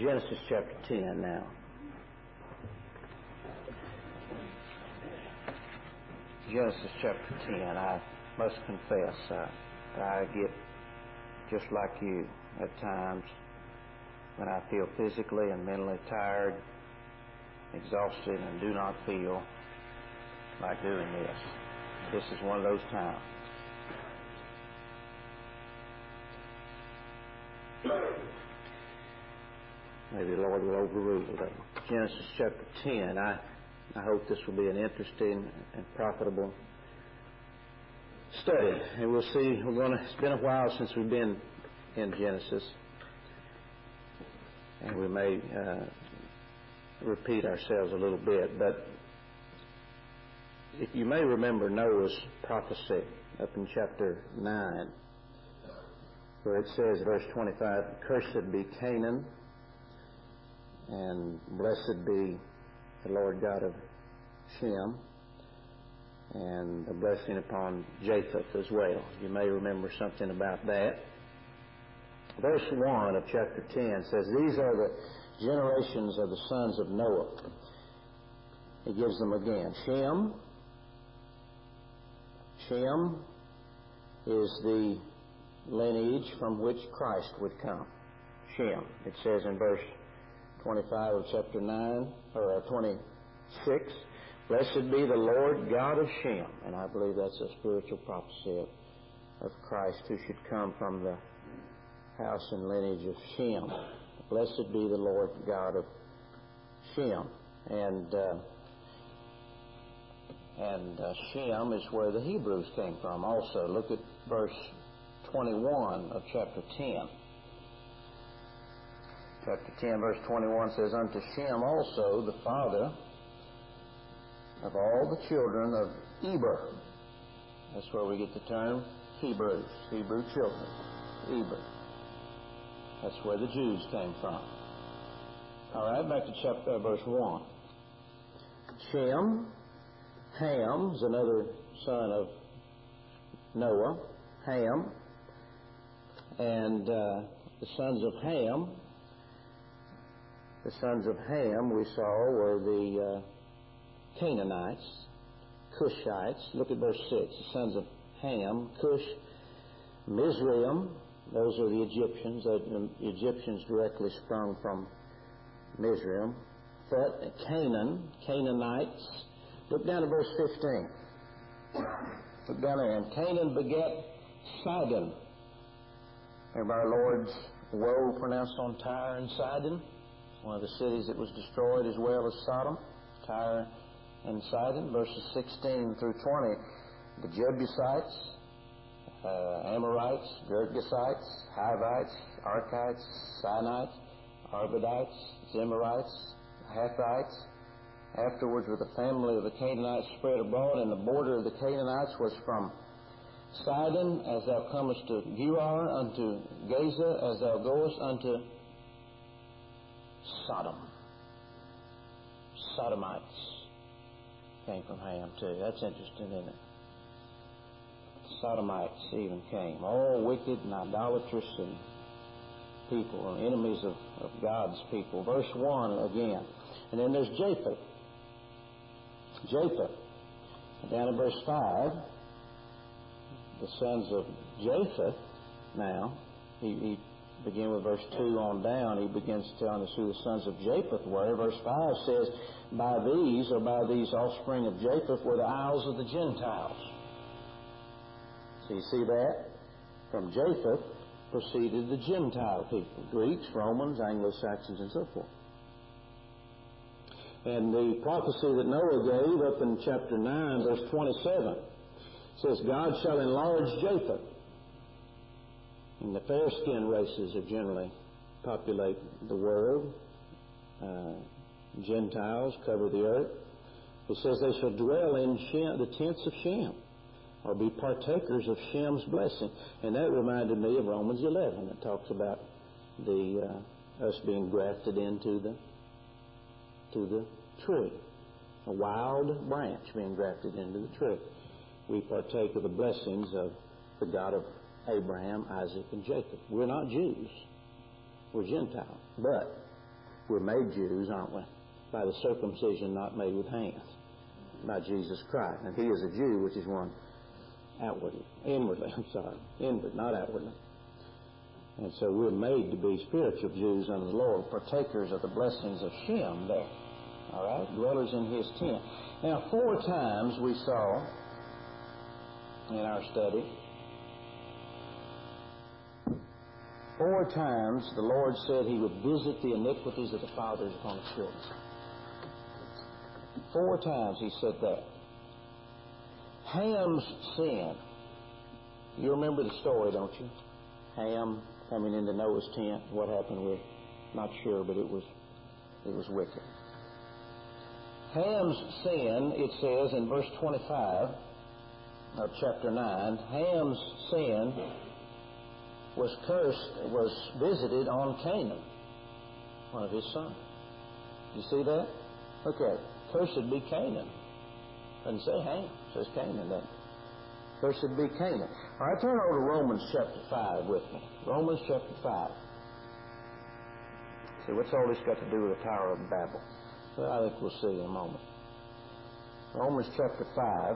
Genesis chapter 10 now. Genesis chapter 10. I must confess, I get just like you at times when I feel physically and mentally tired, exhausted, and do not feel like doing this. This is one of those times. Maybe the Lord will overrule it. Genesis chapter 10. I hope this will be an interesting and profitable study. And we'll see, it's been a while since we've been in Genesis. And we may repeat ourselves a little bit. But if you may remember Noah's prophecy up in chapter 9, where it says, verse 25, "Cursed be Canaan, and blessed be the Lord God of Shem, and the blessing upon Japheth as well." You may remember something about that. Verse 1 of chapter 10 says, "These are the generations of the sons of Noah." He gives them again. Shem is the lineage from which Christ would come. Shem. It says in verse 25 of chapter 9, or 26, "Blessed be the Lord God of Shem." And I believe that's a spiritual prophecy of Christ who should come from the house and lineage of Shem. Blessed be the Lord God of Shem. And Shem is where the Hebrews came from also. Look at verse 21 of chapter 10. Chapter 10, verse 21 says, "Unto Shem also, the father of all the children of Eber." That's where we get the term Hebrews, Hebrew children, Eber. That's where the Jews came from. All right, back to verse 1. Shem, Ham is another son of Noah, Ham. And the sons of Ham we saw were the Canaanites, Cushites. Look at verse 6. The sons of Ham, Cush, Mizraim. Those are the Egyptians. The Egyptians directly sprung from Mizraim. Canaan, Canaanites. Look down to verse 15. Look down there. "And Canaan begat Sidon." Remember our Lord's woe pronounced on Tyre and Sidon? One of the cities that was destroyed as well as Sodom, Tyre and Sidon. Verses 16 through 20, the Jebusites, Amorites, Girgashites, Hivites, Archites, Sinites, Arvadites, Zemarites, Hathites. Afterwards, with the family of the Canaanites spread abroad, and the border of the Canaanites was from Sidon, as thou comest to Gerar, unto Gaza, as thou goest unto Sodom. Sodomites came from Ham too. That's interesting, isn't it? Sodomites even came. All wicked and idolatrous and people, enemies of God's people. Verse 1 again. And then there's Japheth. Down in verse 5, the sons of Japheth, now, he begin with verse 2 on down, he begins telling us who the sons of Japheth were. Verse 5 says, by these offspring of Japheth were the isles of the Gentiles. So you see that? From Japheth proceeded the Gentile people, Greeks, Romans, Anglo-Saxons, and so forth. And the prophecy that Noah gave up in chapter 9, verse 27, says, God shall enlarge Japheth. And the fair-skinned races are generally populate the world. Gentiles cover the earth. It says they shall dwell in the tents of Shem, or be partakers of Shem's blessing. And that reminded me of Romans 11. It talks about us being grafted into the tree, a wild branch being grafted into the tree. We partake of the blessings of the God of Abraham, Isaac, and Jacob. We're not Jews. We're Gentiles. But We're made Jews, aren't we? By the circumcision not made with hands, by Jesus Christ. And He is a Jew, which is one inwardly, inward, not outwardly. And so we're made to be spiritual Jews unto the Lord, partakers of the blessings of Shem there. All right? Dwellers in His tent. Now, 4 times we saw in our study, 4 times the Lord said He would visit the iniquities of the fathers upon the children. 4 times He said that. Ham's sin. You remember the story, don't you? Ham coming into Noah's tent. What happened? We're not sure, but it was wicked. Ham's sin, it says in verse 25 of chapter 9, Ham's sin was visited on Canaan, one of his sons. You see that? Look at it. Cursed be Canaan. Doesn't say Ham. It says Canaan, doesn't it? Cursed be Canaan. All right, turn over to Romans chapter 5 with me. Romans chapter 5. See, what's all this got to do with the Tower of Babel? Well, I think we'll see in a moment. Romans chapter 5.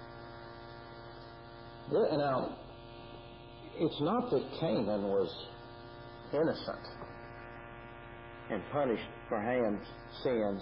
Now, it's not that Canaan was innocent and punished for Ham's sins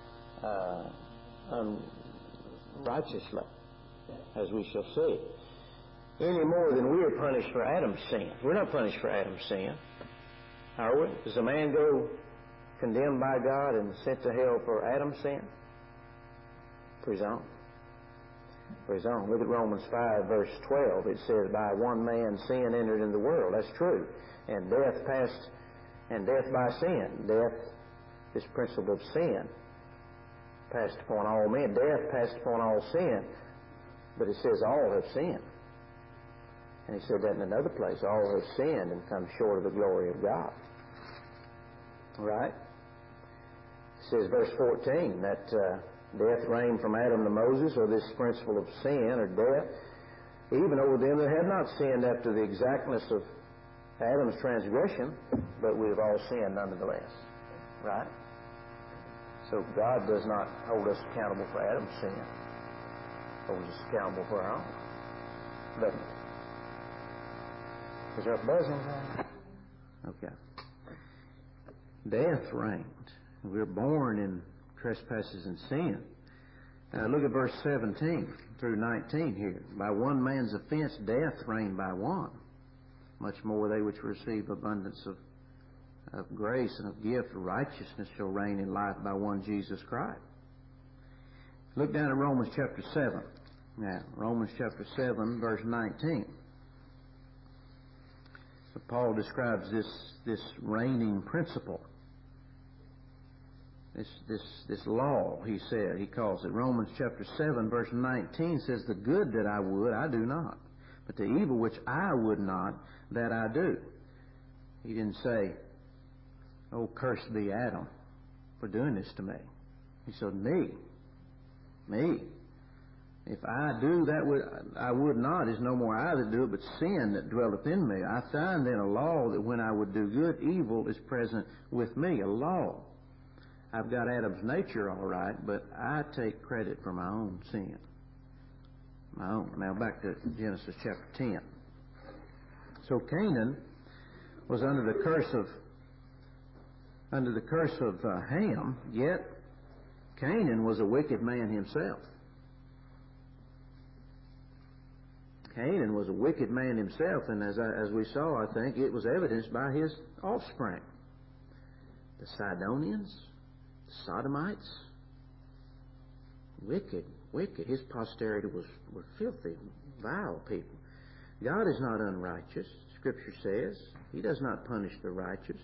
unrighteously, as we shall see, any more than we are punished for Adam's sin. We're not punished for Adam's sin, are we? Does a man go condemned by God and sent to hell for Adam's sin? For his own. For his own. Look at Romans 5, verse 12. It says, by one man sin entered into the world. That's true. And death by sin. Death, this principle of sin, passed upon all men. Death passed upon all sin. But it says all have sinned. And he said that in another place. All have sinned and come short of the glory of God. Right? It says, verse 14, that death reigned from Adam to Moses, or this principle of sin, or death, even over them that had not sinned after the exactness of Adam's transgression, but we have all sinned nonetheless. Right? So God does not hold us accountable for Adam's sin. He holds us accountable for our own. Doesn't he? Is there a buzzing there? Okay. Death reigned. We're born in trespasses and sin. Look at verse 17 through 19 here. By one man's offense, death reigned by one. Much more they which receive abundance of grace and of gift of righteousness shall reign in life by one Jesus Christ. Look down at Romans chapter 7. Now, Romans chapter 7, verse 19. So Paul describes this reigning principle. This law, he said, he calls it. Romans chapter 7, verse 19 says, the good that I would, I do not. But the evil which I would not, that I do. He didn't say, oh, cursed be Adam for doing this to me. He said, me. If I do that I would not, is no more I that do it, but sin that dwelleth in me. I find then a law that when I would do good, evil is present with me. A law. I've got Adam's nature all right, but I take credit for my own sin. My own. Now back to Genesis chapter 10. So Canaan was under the curse of Ham, yet Canaan was a wicked man himself. Canaan was a wicked man himself, and as we saw, I think, it was evidenced by his offspring. The Sidonians, the Sodomites, wicked. His posterity were filthy, vile people. God is not unrighteous, Scripture says. He does not punish the righteous.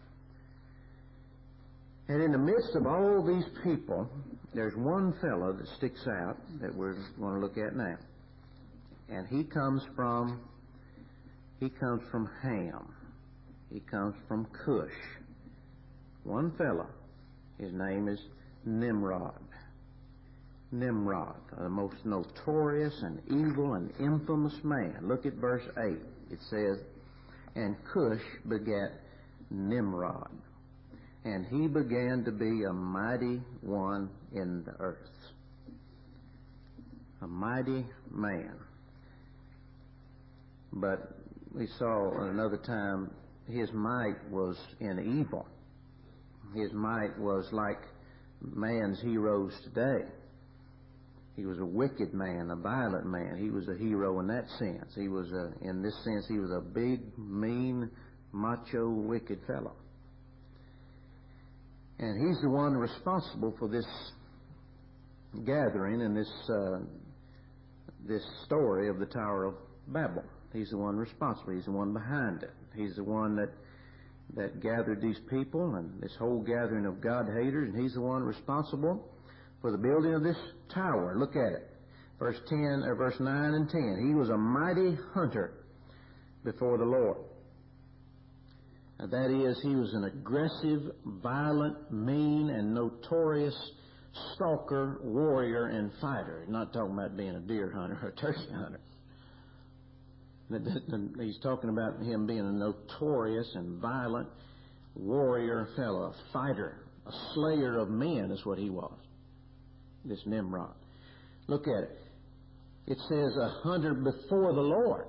And in the midst of all these people, there's one fellow that sticks out that we're going to look at now. And he comes from Ham. He comes from Cush. One fellow. His name is Nimrod. Nimrod, the most notorious and evil and infamous man. Look at verse 8. It says, and Cush begat Nimrod. and he began to be a mighty one in the earth. A mighty man. But we saw another time his might was in evil. His might was like man's heroes today. He was a wicked man, a violent man. He was a hero in that sense. He was in this sense, he was a big, mean, macho, wicked fellow. And he's the one responsible for this gathering and this story of the Tower of Babel. He's the one responsible. He's the one behind it. He's the one that gathered these people and this whole gathering of God-haters, and he's the one responsible for the building of this tower. Look at it. Verse 9 and 10. He was a mighty hunter before the Lord. Now that is, he was an aggressive, violent, mean, and notorious stalker, warrior, and fighter. He's not talking about being a deer hunter or a turkey hunter. He's talking about him being a notorious and violent warrior fellow, a fighter, a slayer of men is what he was, this Nimrod. Look at it. It says a hunter before the Lord.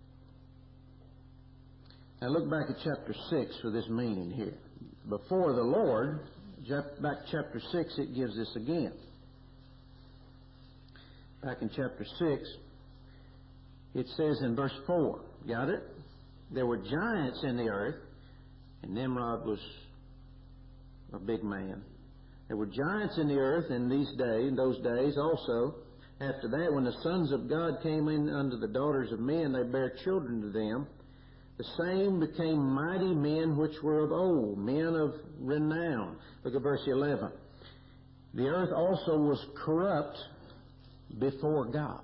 Now look back at chapter 6 for this meaning here. Before the Lord, back chapter 6, it gives this again. Back in chapter 6, it says in verse 4, got it? There were giants in the earth, and Nimrod was a big man. There were giants in the earth in those days also. After that, when the sons of God came in unto the daughters of men, they bare children to them. The same became mighty men which were of old, men of renown. Look at verse 11. The earth also was corrupt before God.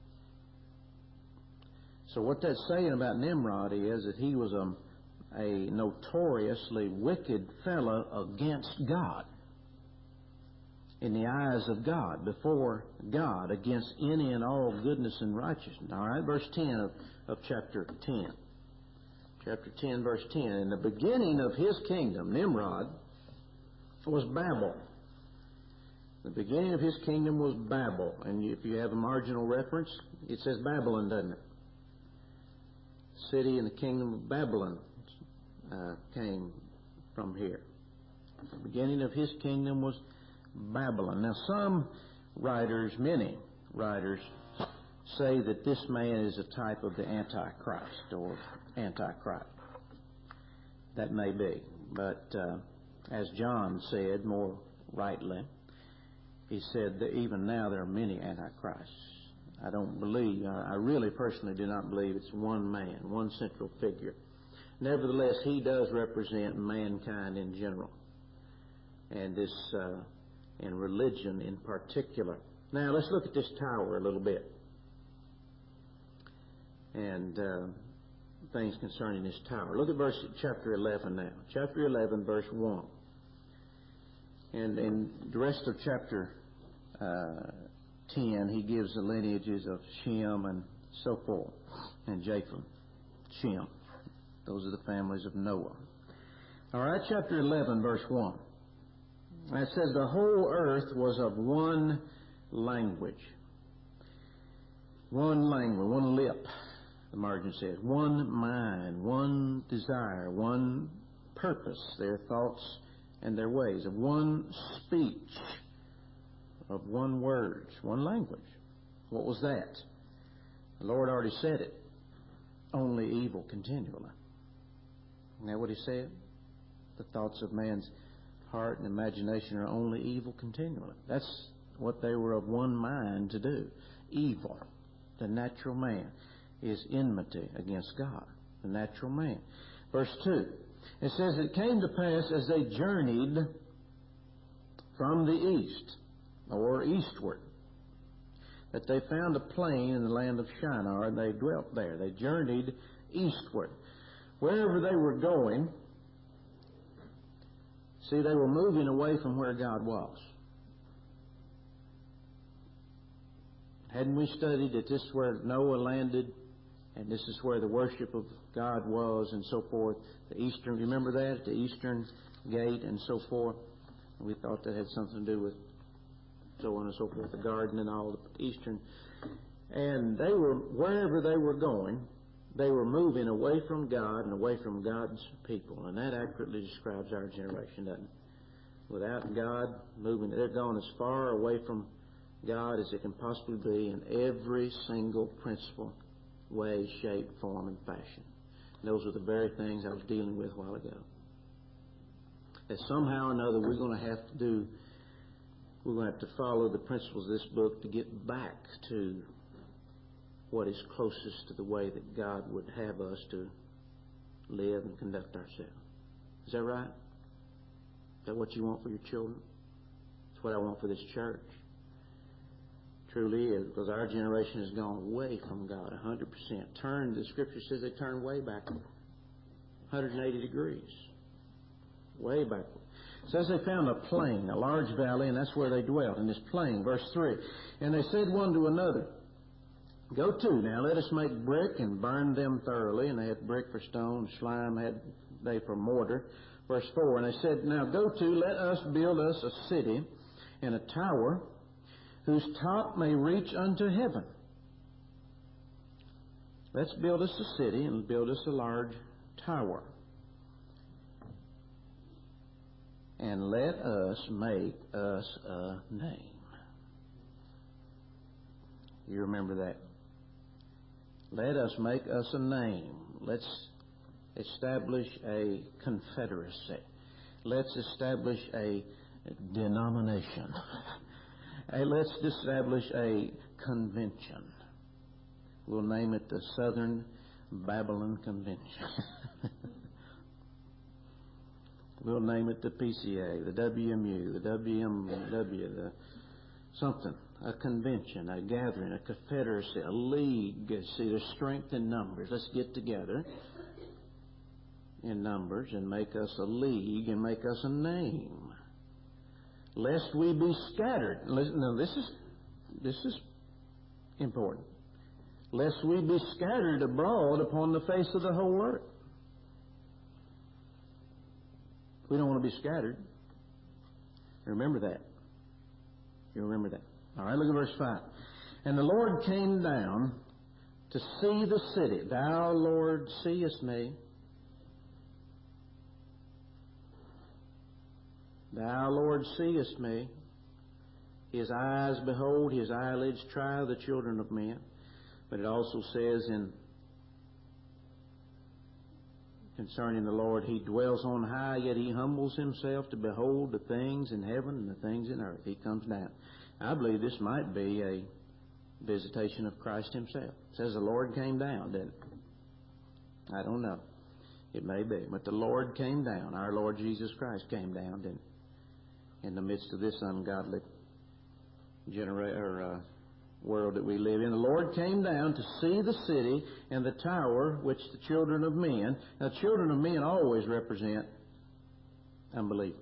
So what that's saying about Nimrod is that he was a notoriously wicked fellow against God. In the eyes of God, before God, against any and all goodness and righteousness. All right, verse 10 of chapter 10. Chapter 10, verse 10. In the beginning of his kingdom, Nimrod was Babel. The beginning of his kingdom was Babel. And if you have a marginal reference, it says Babylon, doesn't it? The city and the kingdom of Babylon came from here. The beginning of his kingdom was Babylon. Now some writers, many writers, say that this man is a type of the Antichrist or Antichrist. That may be. But as John said more rightly, he said that even now there are many Antichrists. I don't believe, I really personally do not believe it's one man, one central figure. Nevertheless, he does represent mankind in general, and this and religion in particular. Now let's look at this tower a little bit, and things concerning this tower. Look at chapter 11 now. Chapter 11, verse 1. And in the rest of chapter 10, he gives the lineages of Shem and so forth, and Japheth, Shem. Those are the families of Noah. All right, chapter 11, verse 1. It says, the whole earth was of one language. One language, one lip, the margin says. One mind, one desire, one purpose, their thoughts and their ways. Of one speech, of one words, one language. What was that? The Lord already said it. Only evil continually. Isn't that what he said? The thoughts of man's heart and imagination are only evil continually. That's what they were of one mind to do. Evil. The natural man is enmity against God. The natural man. Verse 2. It says, it came to pass as they journeyed from the east, or eastward, that they found a plain in the land of Shinar, and they dwelt there. They journeyed eastward. Wherever they were going, see, they were moving away from where God was. Hadn't we studied that this is where Noah landed, and this is where the worship of God was, and so forth? The eastern, remember that? The eastern gate and so forth. We thought that had something to do with so on and so forth, the garden and all the eastern. And they were, wherever they were going, they were moving away from God and away from God's people. And that accurately describes our generation, doesn't it? Without God moving, they're gone as far away from God as it can possibly be in every single principle, way, shape, form, and fashion. And those are the very things I was dealing with a while ago. That somehow or another we're going to have to follow the principles of this book to get back to what is closest to the way that God would have us to live and conduct ourselves. Is that right? Is that what you want for your children? It's what I want for this church. Truly is, because our generation has gone away from God 100%. The Scripture says they turned way backward, 180 degrees, way backward. It says they found a plain, a large valley, and that's where they dwelt, in this plain. Verse 3, and they said one to another, go to, now let us make brick and burn them thoroughly. And they had brick for stone, slime had they for mortar. Verse 4, and they said, now go to, let us build us a city and a tower whose top may reach unto heaven. Let's build us a city and build us a large tower. And let us make us a name. You remember that? Let us make us a name. Let's establish a confederacy. Let's establish a denomination. Let's establish a convention. We'll name it the Southern Babylon Convention. We'll name it the PCA, the WMU, the WMW, the something, a convention, a gathering, a confederacy, a league. See, there's strength in numbers. Let's get together in numbers and make us a league and make us a name. Lest we be scattered. Now, this is important. Lest we be scattered abroad upon the face of the whole earth. We don't want to be scattered. Remember that. You remember that. All right, look at verse 5. And the Lord came down to see the city. Thou, Lord, seest me. Thou, Lord, seest me. His eyes behold, his eyelids try the children of men. But it also says concerning the Lord, he dwells on high, yet he humbles himself to behold the things in heaven and the things in earth. He comes down. I believe this might be a visitation of Christ himself. It says the Lord came down, didn't it? I don't know. It may be. But the Lord came down. Our Lord Jesus Christ came down, didn't he? In the midst of this ungodly world that we live in. The Lord came down to see the city and the tower which the children of men. Now, children of men always represent unbelievers.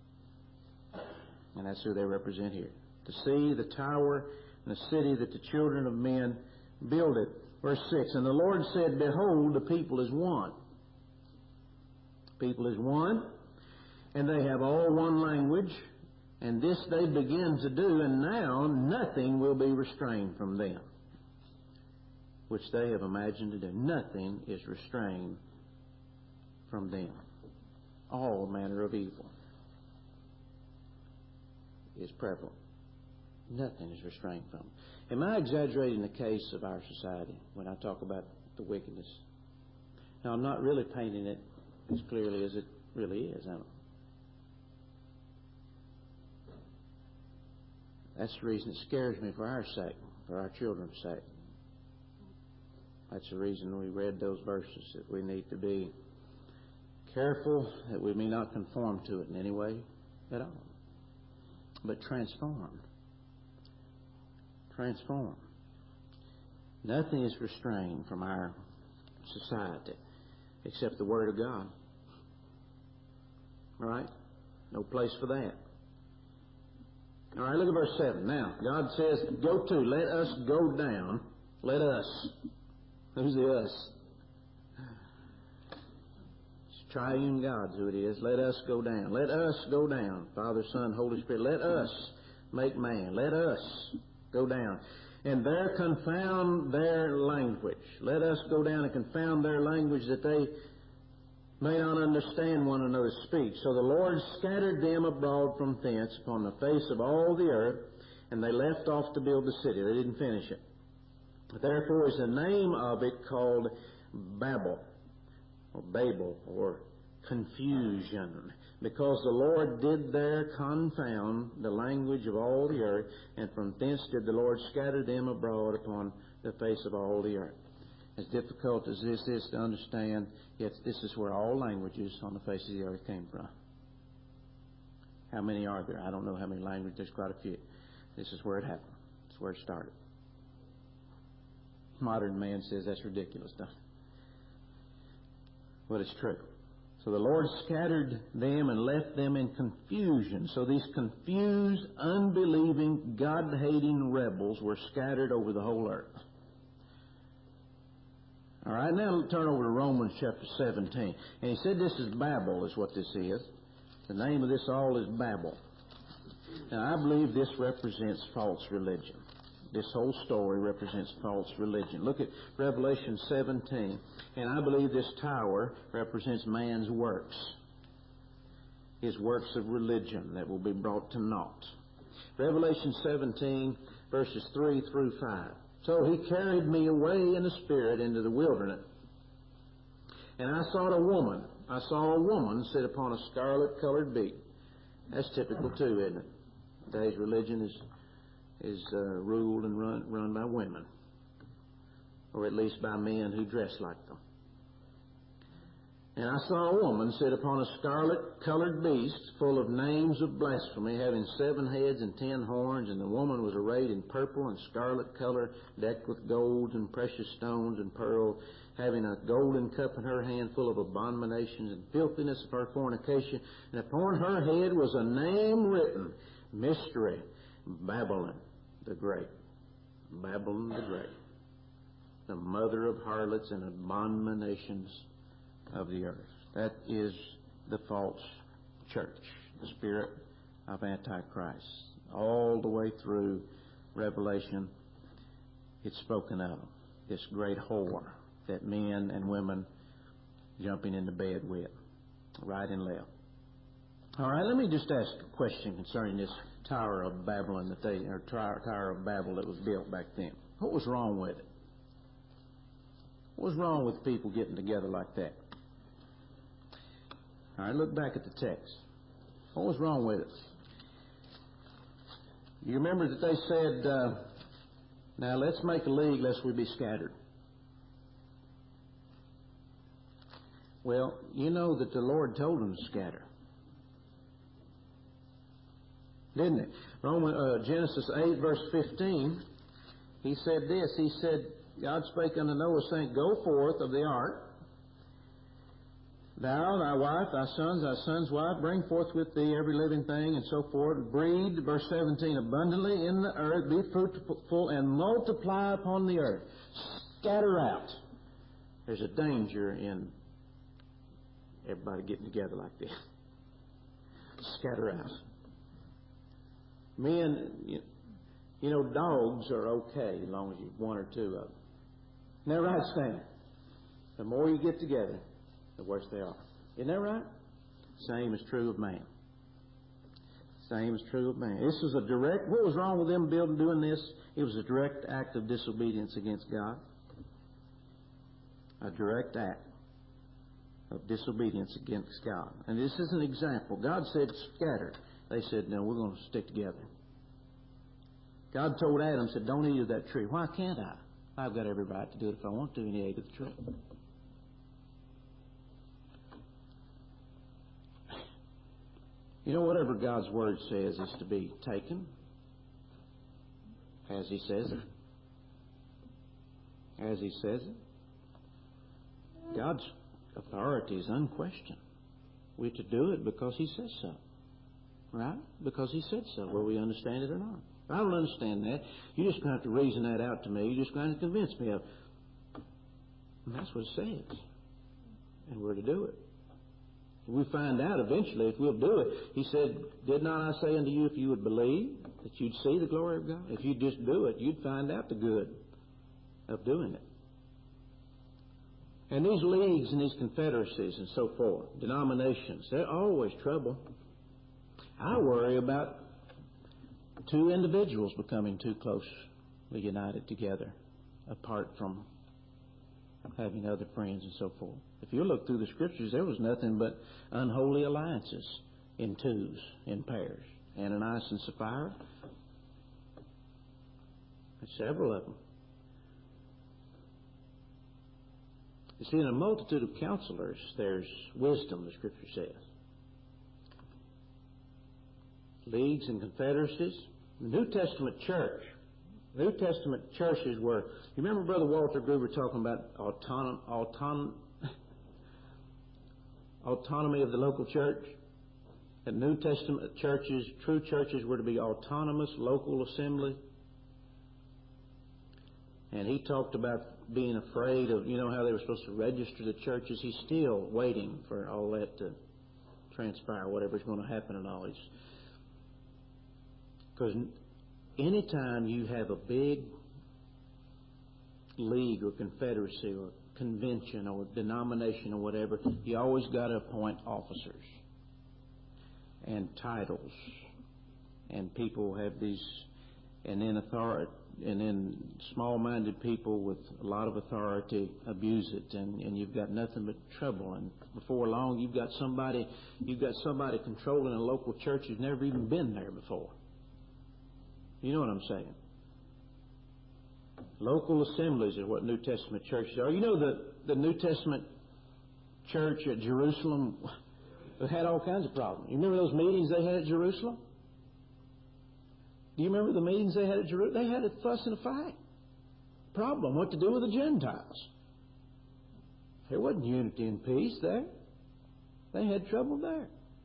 And that's who they represent here. To see the tower and the city that the children of men build it. Verse 6, and the Lord said, behold, the people is one. People is one, and they have all one language. And this they begin to do, and now nothing will be restrained from them, which they have imagined to do. Nothing is restrained from them. All manner of evil is prevalent. Nothing is restrained from them. Am I exaggerating the case of our society when I talk about the wickedness? Now, I'm not really painting it as clearly as it really is, am I? That's the reason it scares me for our sake, for our children's sake. That's the reason we read those verses, that we need to be careful that we may not conform to it in any way at all, but transformed. Transformed. Nothing is restrained from our society except the Word of God. Right? No place for that. All right, look at verse 7. Now, God says, go to, let us go down. Let us. Who's the us? Triune God's who it is. Let us go down. Let us go down. Father, Son, Holy Spirit. Let us make man. Let us go down. And there confound their language. Let us go down and confound their language that they may not understand one another's speech. So the Lord scattered them abroad from thence upon the face of all the earth, and they left off to build the city. They didn't finish it. Therefore is the name of it called Babel, or Babel, or confusion, because the Lord did there confound the language of all the earth, and from thence did the Lord scatter them abroad upon the face of all the earth. As difficult as this is to understand, yet this is where all languages on the face of the earth came from. How many are there? I don't know how many languages. There's quite a few. This is where it happened. It's where it started. Modern man says that's ridiculous, doesn't it? But it's true. So the Lord scattered them and left them in confusion. So these confused, unbelieving, God-hating rebels were scattered over the whole earth. All right, now turn over to Romans chapter 17. And he said this is Babel, is what this is. The name of this all is Babel. Now, I believe this represents false religion. This whole story represents false religion. Look at Revelation 17. And I believe this tower represents man's works. His works of religion that will be brought to naught. Revelation 17, verses 3 through 5. So he carried me away in the Spirit into the wilderness. And I saw a woman. I saw a woman sit upon a scarlet-colored beast. That's typical too, isn't it? Today's religion is ruled and run by women, or at least by men who dress like them. And I saw a woman sit upon a scarlet-colored beast full of names of blasphemy, having 7 heads and 10 horns, and the woman was arrayed in purple and scarlet color, decked with gold and precious stones and pearls, having a golden cup in her hand full of abominations and filthiness of her fornication. And upon her head was a name written, Mystery, Babylon the Great. Babylon the Great, the mother of harlots and abominations of the earth. That is the false church, the spirit of Antichrist. All the way through Revelation, it's spoken of, this great whore that men and women jumping into bed with, right and left. All right, let me just ask a question concerning this Tower of Babylon Tower of Babel that was built back then. What was wrong with it? What was wrong with people getting together like that? All right, look back at the text. What was wrong with it? You remember that they said, now let's make a league lest we be scattered. Well, you know that the Lord told them to scatter. Didn't it? Genesis 8, verse 15, he said this. He said, God spake unto Noah, saying, Go forth of the ark, thou, thy wife, thy son's wife, bring forth with thee every living thing, and so forth. Breed, verse 17, abundantly in the earth, be fruitful, and multiply upon the earth. Scatter out. There's a danger in everybody getting together like this. Scatter out. Men, you know, dogs are okay as long as you've 1 or 2 of them. Isn't that right, Stan? The more you get together, the worse they are. Isn't that right? Same is true of man. Same is true of man. This was a direct, what was wrong with them doing this? It was a direct act of disobedience against God. A direct act of disobedience against God. And this is an example. God said scatter. They said, no, we're going to stick together. God told Adam, said, don't eat of that tree. Why can't I? I've got every right to do it if I want to, and he ate of the tree. You know, whatever God's Word says is to be taken as He says it. As He says it. God's authority is unquestioned. We're to do it because He says so. Right? Because He said so, whether we understand it or not. If I don't understand that, you're just going to have to reason that out to me. You're just going to have to convince me of it. And that's what it says. And we're to do it. We find out eventually if we'll do it. He said, did not I say unto you, if you would believe, that you'd see the glory of God? If you'd just do it, you'd find out the good of doing it. And these leagues and these confederacies and so forth, denominations, they're always trouble. I worry about two individuals becoming too closely united together, apart from having other friends and so forth. If you look through the Scriptures, there was nothing but unholy alliances in twos, in pairs. Ananias and Sapphira, several of them. You see, in a multitude of counselors, there's wisdom, the Scripture says. Leagues and confederacies. The New Testament church. New Testament churches were... You remember Brother Walter Gruber talking about autonomy of the local church? That New Testament churches, true churches, were to be autonomous, local assembly. And he talked about being afraid of, how they were supposed to register the churches. He's still waiting for all that to transpire, whatever's going to happen and all this. Because anytime you have a big league or confederacy or convention or denomination or whatever, you always got to appoint officers and titles. And people have these, and then authority. And then small-minded people with a lot of authority abuse it, and you've got nothing but trouble. And before long, you've got somebody controlling a local church who's never even been there before. You know what I'm saying? Local assemblies are what New Testament churches are. You know the New Testament church at Jerusalem had all kinds of problems. You remember those meetings they had at Jerusalem? Do you remember the meetings they had at Jerusalem? They had a fuss and a fight. Problem, what to do with the Gentiles. There wasn't unity and peace there. They had trouble there.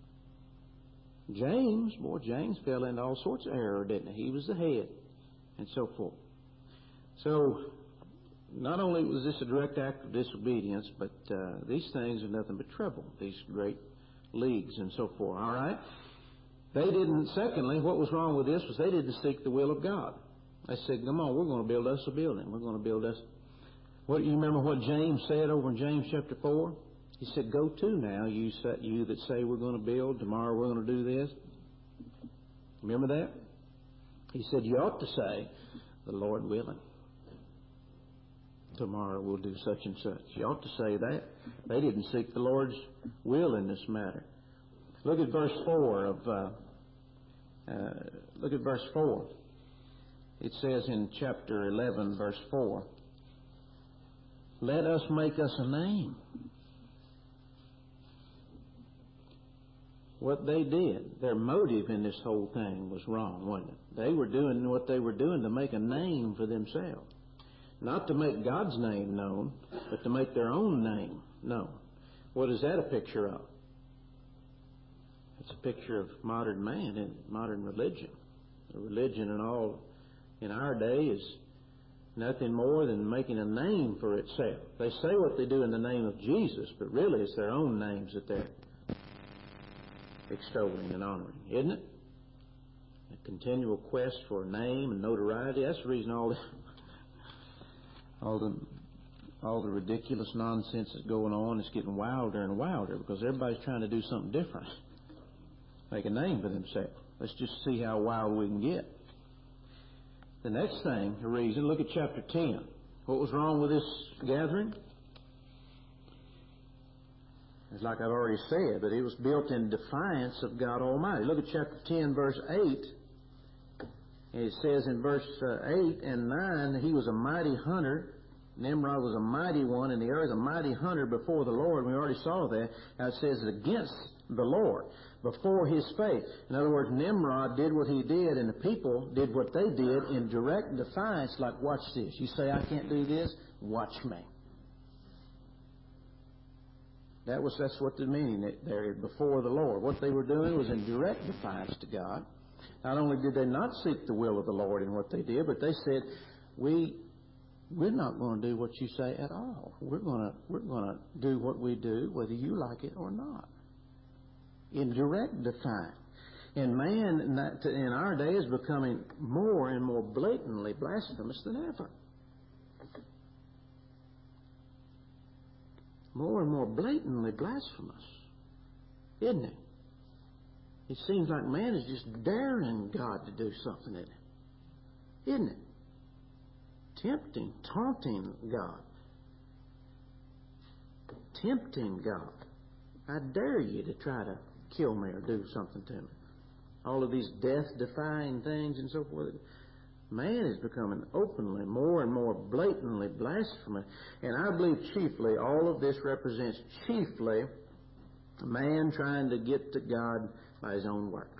James fell into all sorts of error, didn't he? He was the head, and so forth. So, not only was this a direct act of disobedience, but these things are nothing but trouble, these great leagues and so forth. All right? Secondly, what was wrong with this was they didn't seek the will of God. They said, come on, we're going to build us a building. We're going to build us... You remember what James said over in James chapter 4? He said, go to now, you that say we're going to build, tomorrow we're going to do this. Remember that? He said, you ought to say, the Lord willing. Tomorrow we'll do such and such. You ought to say that. They didn't seek the Lord's will in this matter. Look at verse 4 look at verse 4. It says in chapter 11, verse 4, let us make us a name. What they did, their motive in this whole thing was wrong, wasn't it? They were doing what they were doing to make a name for themselves. Not to make God's name known, but to make their own name known. What is that a picture of? It's a picture of modern man and modern religion. The religion and all in our day is nothing more than making a name for itself. They say what they do in the name of Jesus, but really it's their own names that they're extolling and honoring, isn't it? A continual quest for a name and notoriety. That's the reason all the ridiculous nonsense that's going on is getting wilder and wilder, because everybody's trying to do something different. Make a name for themselves. Let's just see how wild we can get. The next thing, the reason, look at chapter 10. What was wrong with this gathering? It's like I've already said, but it was built in defiance of God Almighty. Look at chapter 10, verse 8. And it says in verse 8 and 9, he was a mighty hunter. Nimrod was a mighty one in the earth, a mighty hunter before the Lord. We already saw that. Now it says against the Lord, before his face. In other words, Nimrod did what he did, and the people did what they did in direct defiance, like, watch this. You say, I can't do this? Watch me. That's what the meaning there, before the Lord. What they were doing was in direct defiance to God. Not only did they not seek the will of the Lord in what they did, but they said, we're not going to do what you say at all. We're going to do what we do, whether you like it or not. in direct defying. And man in our day is becoming more and more blatantly blasphemous than ever. More and more blatantly blasphemous, isn't it? It seems like man is just daring God to do something, isn't it? Tempting, taunting God. Tempting God. I dare you to try to kill me or do something to me. All of these death-defying things and so forth. Man is becoming openly, more and more blatantly blasphemous. And I believe chiefly, all of this represents chiefly a man trying to get to God by his own works.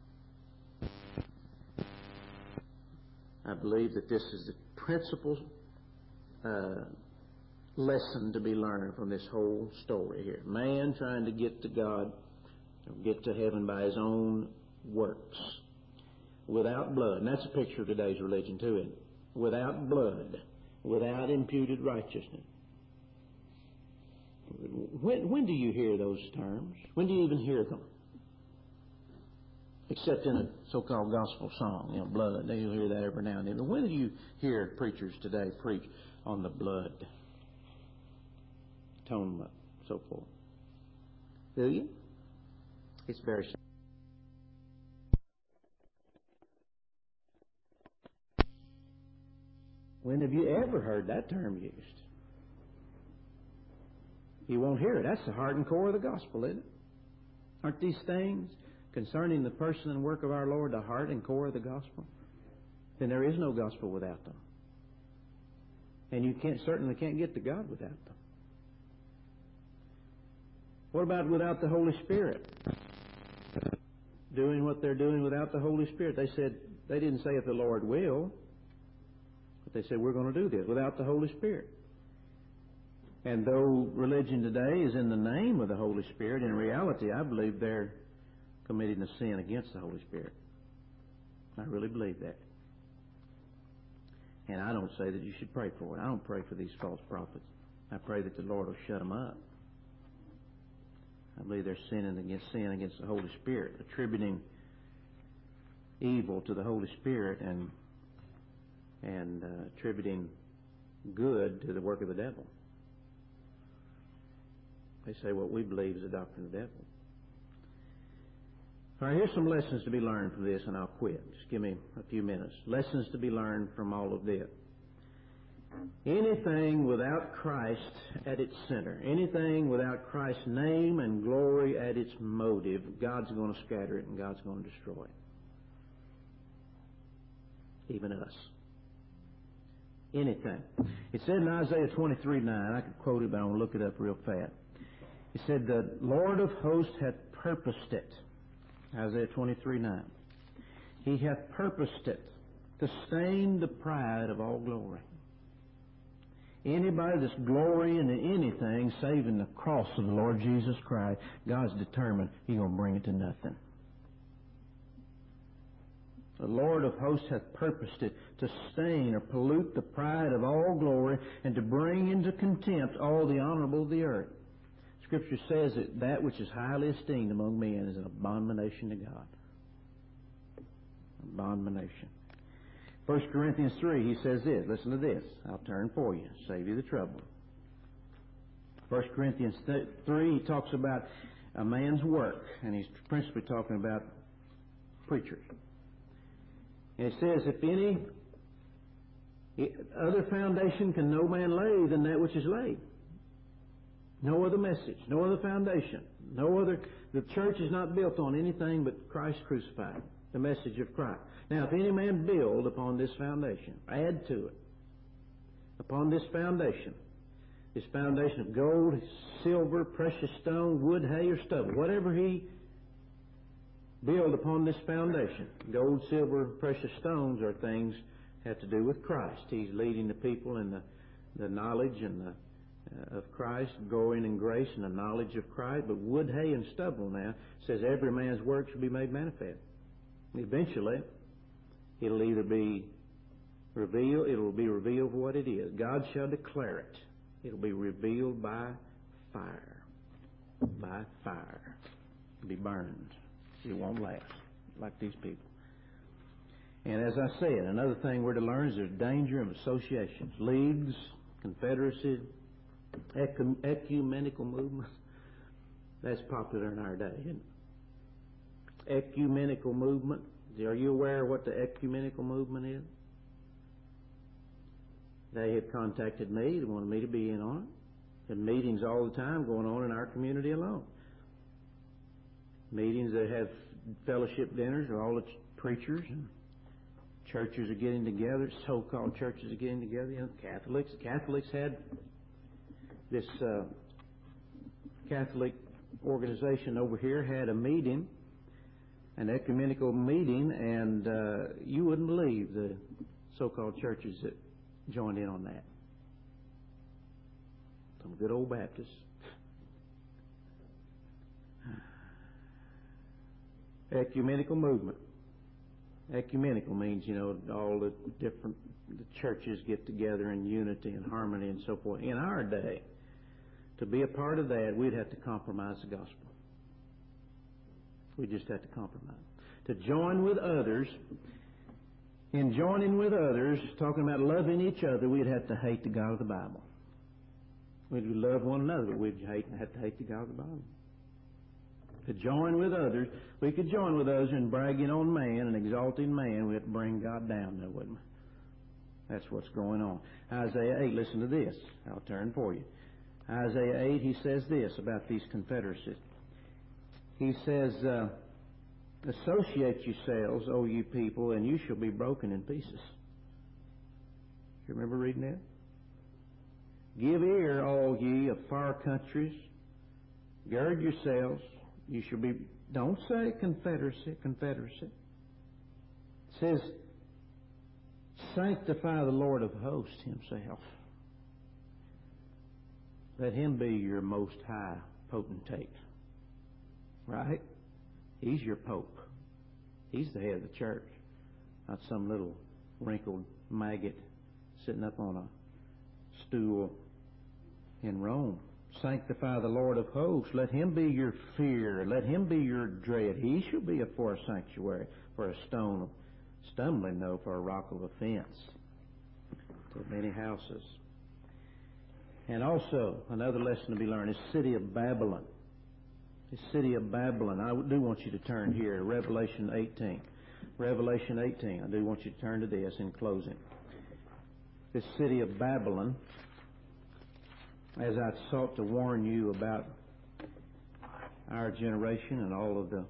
I believe that this is the principal lesson to be learned from this whole story here. Man trying to get to God, get to heaven by his own works. Without blood. And that's a picture of today's religion too, isn't it? Without blood. Without imputed righteousness. When do you hear those terms? When do you even hear them? Except in a so-called gospel song, blood. You'll hear that every now and then. But when do you hear preachers today preach on the blood? Atonement, so forth. Do you? It's very simple. When have you ever heard that term used? You won't hear it. That's the heart and core of the gospel, isn't it? Aren't these things concerning the person and work of our Lord the heart and core of the gospel? Then there is no gospel without them. And you certainly can't get to God without them. What about without the Holy Spirit? Doing what they're doing without the Holy Spirit. They didn't say if the Lord will, but they said we're going to do this without the Holy Spirit. And though religion today is in the name of the Holy Spirit, in reality I believe they're committing a sin against the Holy Spirit. I really believe that. And I don't say that you should pray for it. I don't pray for these false prophets. I pray that the Lord will shut them up. I believe they're sinning against the Holy Spirit, attributing evil to the Holy Spirit and attributing good to the work of the devil. They say what we believe is the doctrine of the devil. All right, here's some lessons to be learned from this, and I'll quit. Just give me a few minutes. Lessons to be learned from all of this. Anything without Christ at its center, anything without Christ's name and glory at its motive, God's going to scatter it and God's going to destroy it. Even us. Anything. It said in Isaiah 23:9, I could quote it, but I'm going to look it up real fast. It said, the Lord of hosts hath purposed it. Isaiah 23:9. He hath purposed it to stain the pride of all glory. Anybody that's glorying in anything save in the cross of the Lord Jesus Christ, God's determined He's going to bring it to nothing. The Lord of hosts hath purposed it to stain or pollute the pride of all glory and to bring into contempt all the honorable of the earth. Scripture says that which is highly esteemed among men is an abomination to God. Abomination. 1 Corinthians 3, he says this. Listen to this. I'll turn for you. Save you the trouble. 1 Corinthians 3, he talks about a man's work, and he's principally talking about preachers. And it says, if any other foundation can no man lay than that which is laid. No other message, no other foundation, the church is not built on anything but Christ crucified, the message of Christ. Now, if any man build upon this foundation, add to it, upon this foundation of gold, silver, precious stone, wood, hay, or stubble, whatever he build upon this foundation, gold, silver, precious stones are things have to do with Christ. He's leading the people in the knowledge and of Christ, growing in grace and the knowledge of Christ. But wood, hay, and stubble now says every man's work shall be made manifest. Eventually, it'll either be revealed what it is. God shall declare it. It'll be revealed by fire. By fire. be burned. It won't last like these people. And as I said, another thing we're to learn is there's danger of associations, leagues, confederacies, ecumenical movements. That's popular in our day, isn't it? Ecumenical movement. Are you aware of what the ecumenical movement is? They have contacted me. They wanted me to be in on it. And meetings all the time going on in our community alone. Meetings that have fellowship dinners where all the preachers and churches are getting together, so-called churches are getting together. You know, Catholics had this Catholic organization over here had a meeting, an ecumenical meeting, and you wouldn't believe the so-called churches that joined in on that. Some good old Baptists. Ecumenical movement. Ecumenical means, all the different churches get together in unity and harmony and so forth. In our day, to be a part of that, we'd have to compromise the gospel. We just have to compromise. To join with others, in joining with others, talking about loving each other, we'd have to hate the God of the Bible. We'd love one another, but we'd have to hate the God of the Bible. To join with others, we could join with others in bragging on man and exalting man. We have to bring God down there, wouldn't we? That's what's going on. Isaiah 8, listen to this. I'll turn for you. Isaiah 8, he says this about these confederacies. He says, associate yourselves, O you people, and you shall be broken in pieces. You remember reading that? Give ear, all ye of far countries. Gird yourselves. You shall be, don't say confederacy. It says, sanctify the Lord of hosts himself. Let him be your most high potentate. Right? He's your pope. He's the head of the church. Not some little wrinkled maggot sitting up on a stool in Rome. Sanctify the Lord of hosts. Let him be your fear. Let him be your dread. He shall be for a sanctuary, for a stone of stumbling, no, for a rock of offense to many houses. And also, another lesson to be learned is city of Babylon. The city of Babylon. I do want you to turn here to Revelation 18. Revelation 18. I do want you to turn to this in closing. This city of Babylon, as I sought to warn you about our generation and all of the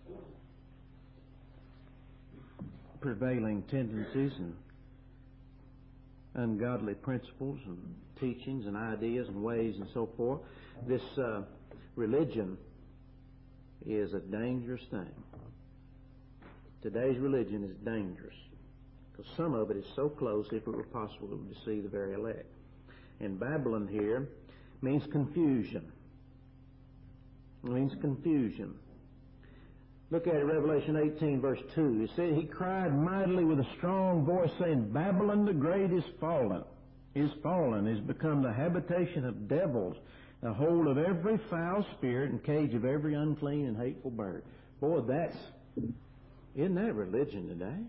prevailing tendencies and ungodly principles and teachings and ideas and ways and so forth, this religion is a dangerous thing. Today's religion is dangerous because some of it is so close, if it were possible, it would deceive the very elect. And Babylon here means confusion. It means confusion. Look at it, Revelation 18, verse 2. It said, he cried mightily with a strong voice, saying, Babylon the great is fallen, is become the habitation of devils, the hold of every foul spirit, and cage of every unclean and hateful bird. Boy, isn't that religion today?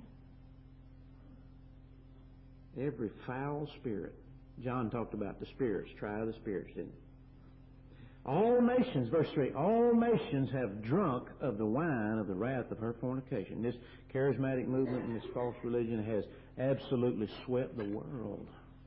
Every foul spirit. John talked about the spirits, try the spirits, didn't he? All nations, verse 3, all nations have drunk of the wine of the wrath of her fornication. This charismatic movement and this false religion has absolutely swept the world.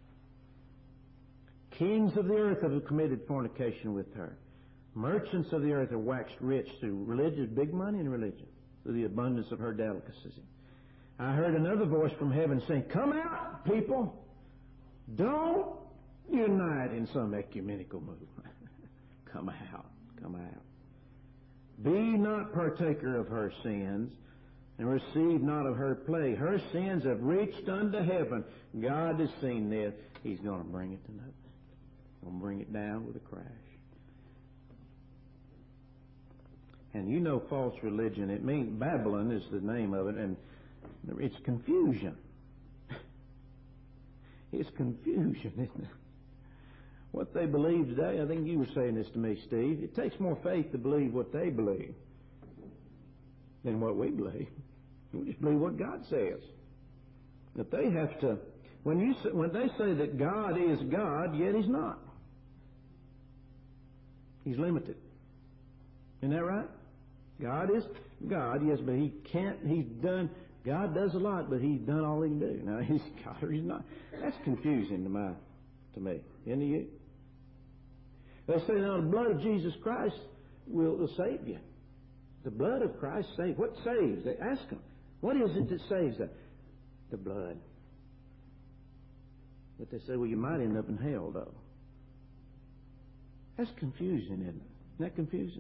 Kings of the earth have committed fornication with her. Merchants of the earth have waxed rich through religion, big money in religion, through the abundance of her delicacies. I heard another voice from heaven saying, come out, people. Don't unite in some ecumenical movement. Come out. Come out. Be not partaker of her sins, and receive not of her plague. Her sins have reached unto heaven. God has seen this. He's going to bring it to nothing. He's going to bring it down with a crash. And you know false religion, it means Babylon is the name of it, and it's confusion. It's confusion, isn't it? What they believe today, I think you were saying this to me, Steve, it takes more faith to believe what they believe than what we believe. We just believe what God says. That they have to, when they say that God is God, yet He's not. He's limited. Isn't that right? God is God, yes, but God does a lot, but He's done all He can do. Now, He's God or He's not. That's confusing to me. Isn't it? They say, now, the blood of Jesus Christ will save you. The blood of Christ saves. What saves? They ask them. What is it that saves that? The blood. But they say, well, you might end up in hell, though. That's confusing, isn't it? Isn't that confusing?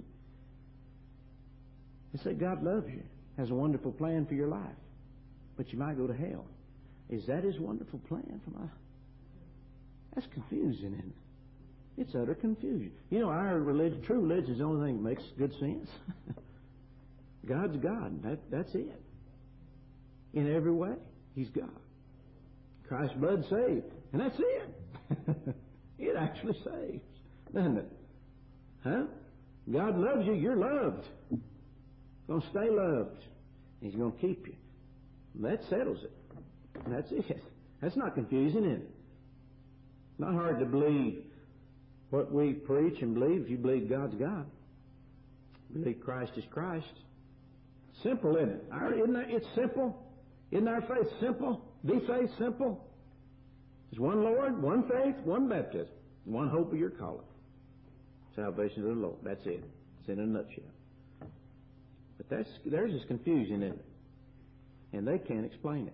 They say God loves you, has a wonderful plan for your life, but you might go to hell. Is that His wonderful plan for my... That's confusing, isn't it? It's utter confusion. You know, our religion, true religion, is the only thing that makes good sense. God's God. That's it. In every way, He's God. Christ's blood saved. And that's it. It actually saves, doesn't it? Huh? God loves you. You're loved. Going to stay loved. He's going to keep you. That settles it. That's it. That's not confusing, is it? Not hard to believe what we preach and believe if you believe God's God. Believe Christ is Christ. Simple, isn't it? It's simple. Isn't our faith simple? The faith simple? There's one Lord, one faith, one baptism, one hope of your calling. Salvation of the Lord. That's it. It's in a nutshell. But theirs is confusion, isn't it? And they can't explain it.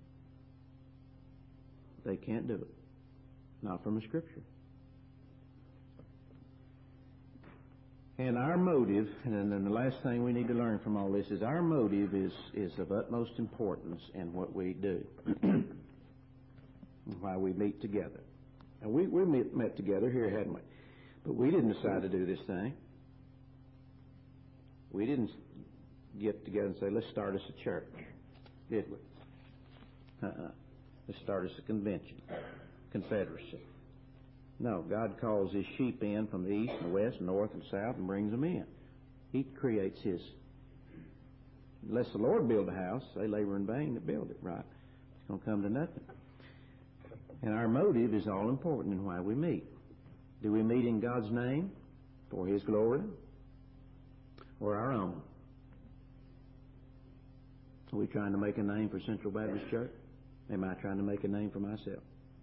They can't do it. Not from the Scripture. And our motive, and then the last thing we need to learn from all this is our motive is of utmost importance in what we do. Why we meet together. And we met together here, hadn't we? But we didn't decide to do this thing. We didn't get together and say, let's start us a church, did we? Let's start us a convention, confederacy. No, God calls His sheep in from the east and west, north and south, and brings them in. He creates His. Unless the Lord build a house, they labor in vain that build it, right? It's going to come to nothing. And our motive is all important in why we meet. Do we meet in God's name for His glory or our own? Are we trying to make a name for Central Baptist Church? Am I trying to make a name for myself?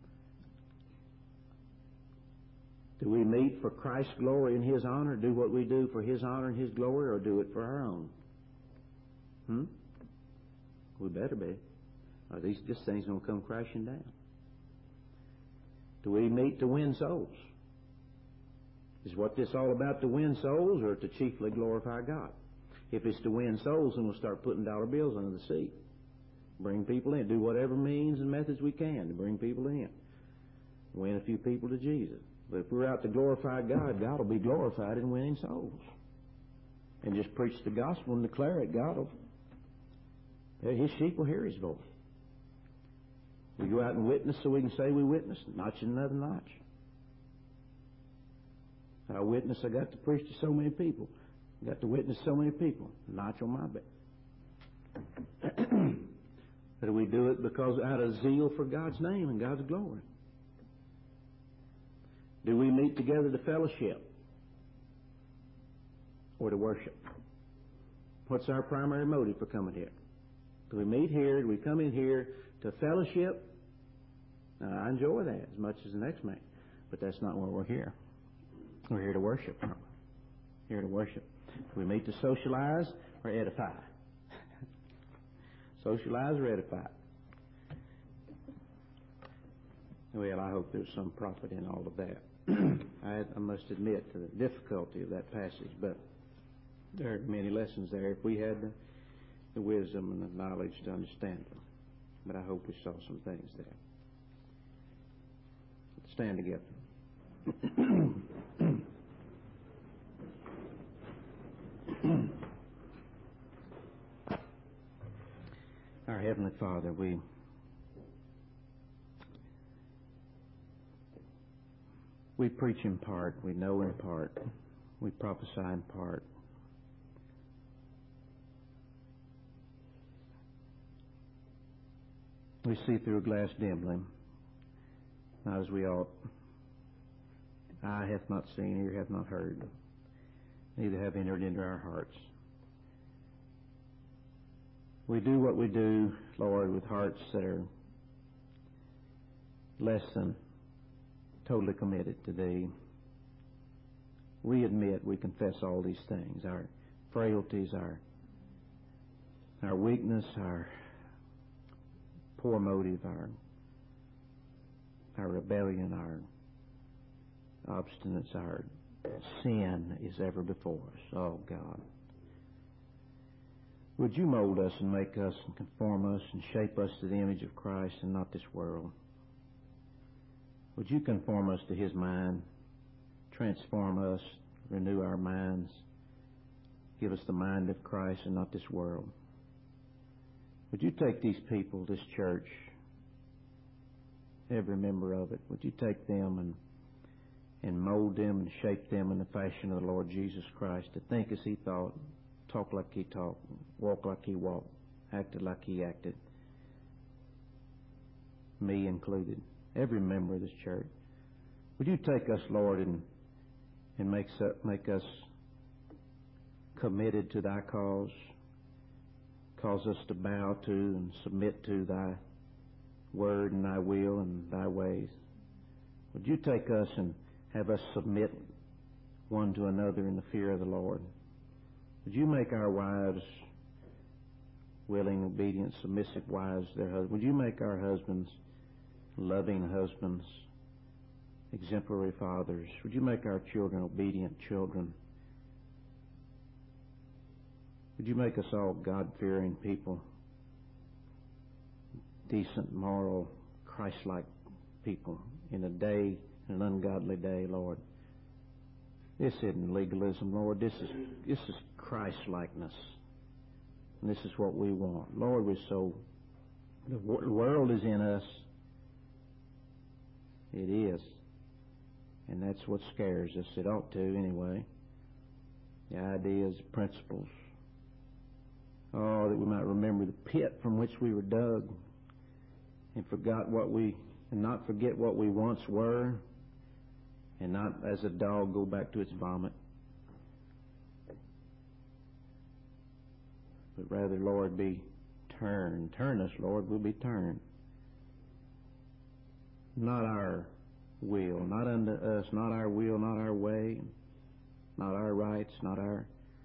Do we meet for Christ's glory and His honor, do what we do for His honor and His glory, or do it for our own? We better be. Or this thing's going to come crashing down. Do we meet to win souls? Is what this all about, to win souls, or to chiefly glorify God? If it's to win souls, then we'll start putting dollar bills under the seat. Bring people in. Do whatever means and methods we can to bring people in. Win a few people to Jesus. But if we're out to glorify God, God will be glorified in winning souls. And just preach the gospel and declare it, His sheep will hear His voice. We go out and witness so we can say we witnessed, notching another notch. I witness, I got to preach to so many people. I got to witness so many people. Notch on my back. But we do it because out of zeal for God's name and God's glory. Do we meet together to fellowship or to worship? What's our primary motive for coming here? Do we meet here? Do we come in here to fellowship? Now, I enjoy that as much as the next man, but that's not why we're here. We're here to worship, aren't we? Here to worship. Do we meet to socialize or edify? Socialize or edify? Well, I hope there's some profit in all of that. I must admit to the difficulty of that passage, but there are many lessons there if we had the wisdom and the knowledge to understand them. But I hope we saw some things there. Let's stand together. Our Heavenly Father, we preach in part, we know in part, we prophesy in part. We see through a glass dimly, not as we ought. Eye hath not seen, ear hath not heard, neither have entered into our hearts. We do what we do, Lord, with hearts that are less than totally committed to Thee. We admit, we confess all these things, our frailties, our weakness, our poor motive, our rebellion, our obstinance, our sin is ever before us. Oh, God. Would You mold us and make us and conform us and shape us to the image of Christ and not this world? Would You conform us to His mind, transform us, renew our minds, give us the mind of Christ and not this world? Would You take these people, this church, every member of it, would You take them and mold them and shape them in the fashion of the Lord Jesus Christ, to think as He thought, talk like He talked, walk like He walked, acted like He acted, me included, every member of this church. Would You take us, Lord, and make us committed to Thy cause us to bow to and submit to Thy word and Thy will and Thy ways. Would You take us and have us submit one to another in the fear of the Lord? Would You make our wives willing, obedient, submissive wives to their husbands? Would You make our husbands loving husbands, exemplary fathers? Would You make our children obedient children? Would You make us all God-fearing people, decent, moral, Christ-like people in a day, an ungodly day, Lord? This isn't legalism, Lord. This is Christ-likeness. And this is what we want. Lord, the world is in us. It is. And that's what scares us. It ought to anyway. The ideas, principles. Oh, that we might remember the pit from which we were dug and not forget what we once were, and not as a dog go back to its vomit, but rather, Lord, be turned. Turn us, Lord, we'll be turned. Not our will, not unto us, not our will, not our way, not our rights, not our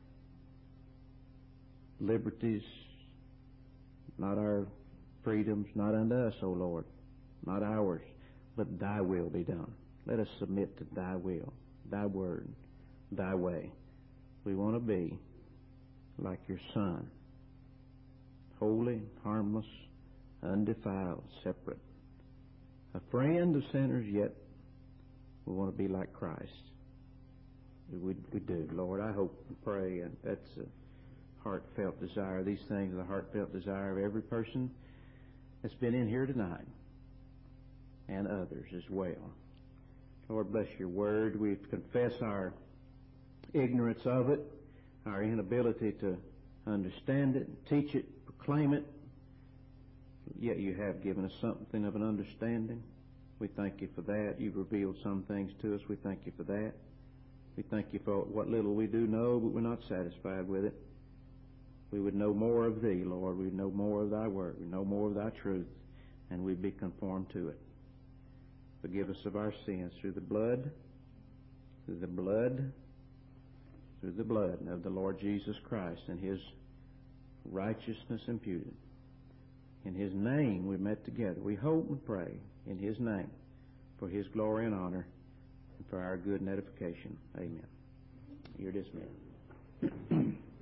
liberties, not our freedoms, not unto us, O Lord, not ours, but Thy will be done. Let us submit to Thy will, Thy word, Thy way. We want to be like Your Son, holy, harmless, undefiled, separate, a friend of sinners, yet we want to be like Christ. We do, Lord. I hope and pray, and that's a heartfelt desire. These things are the heartfelt desire of every person that's been in here tonight, and others as well. Lord, bless Your word. We confess our ignorance of it, our inability to understand it, teach it, proclaim it. Yet You have given us something of an understanding. We thank You for that. You've revealed some things to us. We thank You for that. We thank You for what little we do know, but we're not satisfied with it. We would know more of Thee, Lord. We'd know more of Thy word. We'd know more of Thy truth, and we'd be conformed to it. Forgive us of our sins through the blood of the Lord Jesus Christ and His righteousness imputed. In His name we met together. We hope and pray in His name for His glory and honor and for our good and edification. Amen. You're dismissed.